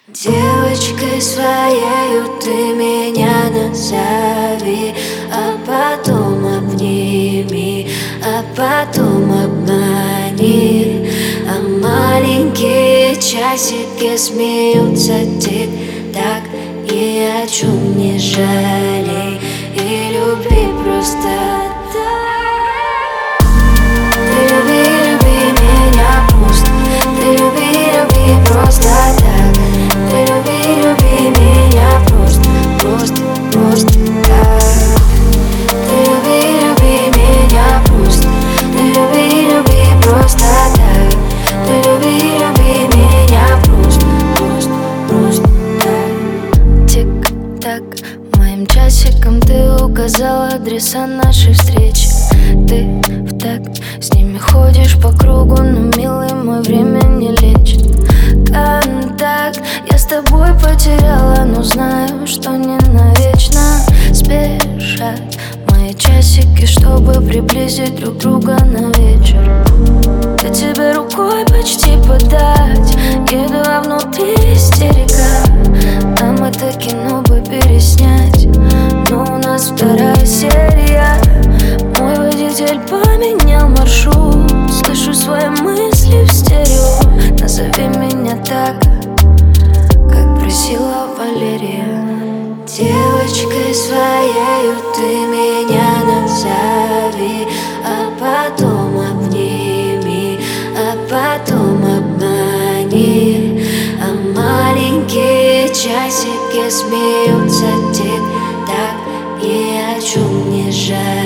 Девочкой своею ты меня назови, а потом обними, а потом обмани. А маленькие часики смеются тик-так. И о чем не жалей, и люби просто так. Ты люби, люби меня просто. Ты люби, люби просто так. Ты люби, люби меня просто, просто, просто так. Ты люби, люби меня просто. Ты люби, люби просто так. Ты люби, люби меня просто, просто, просто так. Тик-так, моим часиком ты указал адреса нашей встречи. Ты в такт с ними ходишь по кругу, но, милый мой, время не лечит. Контакт я с тобой потеряла, но знаю, что не навечно. Спешат мои часики, чтобы приблизить друг друга на вечер. Да тебе рукой почти подать, еду, а внутри истерика. Нам это кино бы переснять, но у нас вторая серия. Мой водитель поменял маршрут, слышу свои мысли в стерео. Назови меня так, как просила Валерия. Девочкой своею ты меня назови, а потом обними, а потом обмани. А маленькие часики смеются тик-так. И о чем не жаль.